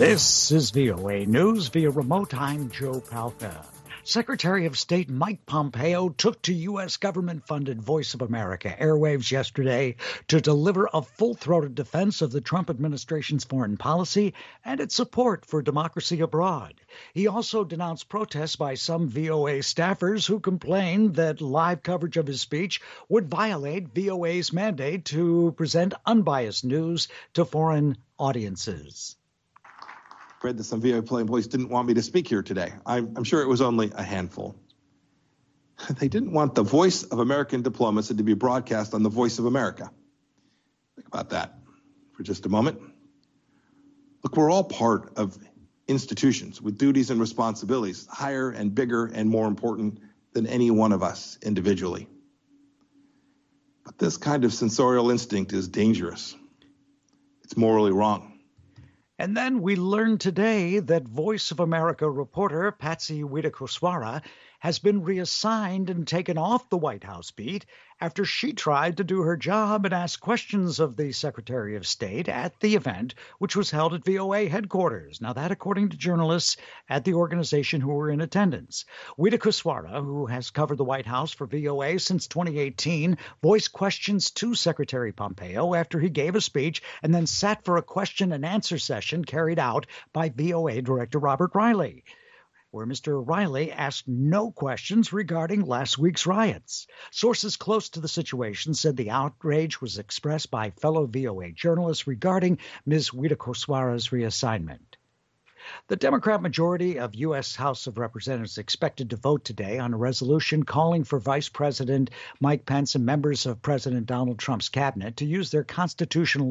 This is VOA News via remote. I'm Joe Palca. Secretary of State Mike Pompeo took to U.S. government-funded Voice of America airwaves yesterday to deliver a full-throated defense of the Trump administration's foreign policy and its support for democracy abroad. He also denounced protests by some VOA staffers who complained that live coverage of his speech would violate VOA's mandate to present unbiased news to foreign audiences. Read that some VOA employees didn't want me to speak here today. I'm sure it was only a handful. They didn't want the voice of American diplomacy to be broadcast on the Voice of America. Think about that for just a moment. Look, we're all part of institutions with duties and responsibilities higher and bigger and more important than any one of us individually. But this kind of censorial instinct is dangerous. It's morally wrong. And then we learned today that Voice of America reporter Patsy Widakuswara has been reassigned and taken off the White House beat after she tried to do her job and ask questions of the Secretary of State at the event, which was held at VOA headquarters. Now, that according to journalists at the organization who were in attendance. Widakuswara, who has covered the White House for VOA since 2018, voiced questions to Secretary Pompeo after he gave a speech and then sat for a question and answer session carried out by VOA Director Robert Riley, where Mr. Riley asked no questions regarding last week's riots. Sources close to the situation said the outrage was expressed by fellow VOA journalists regarding Ms. Widakuswara's reassignment. The Democrat majority of U.S. House of Representatives expected to vote today on a resolution calling for Vice President Mike Pence and members of President Donald Trump's cabinet to use their constitutional